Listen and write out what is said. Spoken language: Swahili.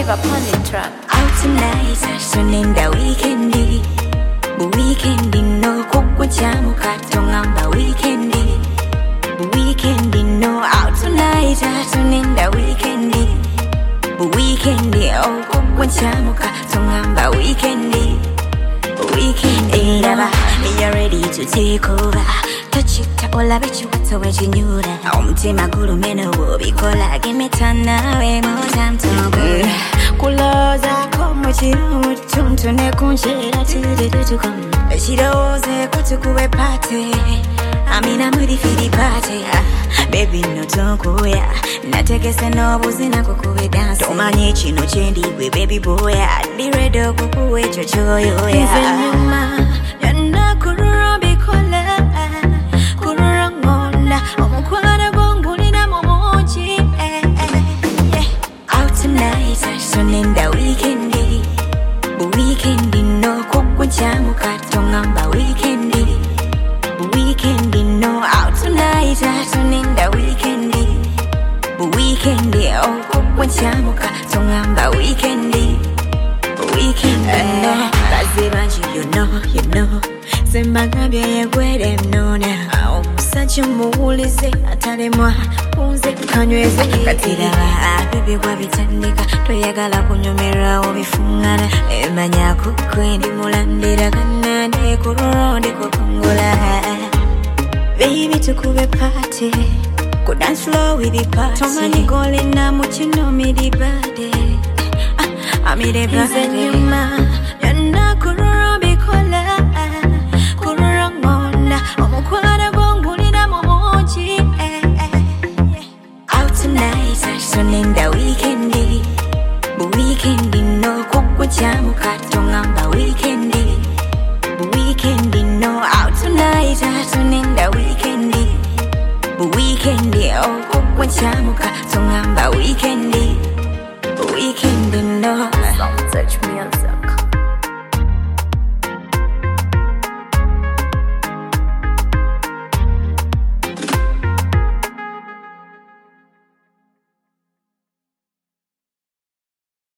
upon the track. Out tonight, so in the weekendi. Weekendi no kukwa chamu katongamba weekendi. Weekendi no out tonight, so in the weekendi. Weekendi oh kukwa chamu katongamba weekendi. Weekendi lava, me you ready to take over. Touch it, all I bet you what's away you knew that. Umtima guru mena wobikola, give me time now, more time to go. Kuloza komo chiru tuntune kunjira to come. Shiroze kutukuwe pate. Amina muri fidi pate. Baby no tonko ya. Natekese no buzi na kukuwe dance. Tomanye chino chendi we baby boy. Be ready kukuwe chochoyo ya. Nzenyuma yana kururobi kola. Kururongola omukwana gonguli na momochi. Out tonight, so in the weekendi. Weekendi no kukwa chamu katongamba weekendi. Weekendi no out tonight, so in the weekendi. Weekendi oh kukwa chamu katongamba weekendi. Weekendi no bazibanji you know. Sembagabya yegwere mnona. Omusajja muwulize atalemwa unze kanyweze katira baby wabitandika toyagala kunyomera obifungana emanya kukwendi mulandira kanane kuronde kokongula baby tukube party go dance floor with the party tomani gole na muchino midi bade amire bade nyuma yana kurobi kola kurongona omukwana gonguli na momochi out tonight so in the weekendi weekendi no kukwa chamu katongamba weekendi weekendi no out tonight so in the weekendi oh kukwa chamu katongamba weekendi no Touch me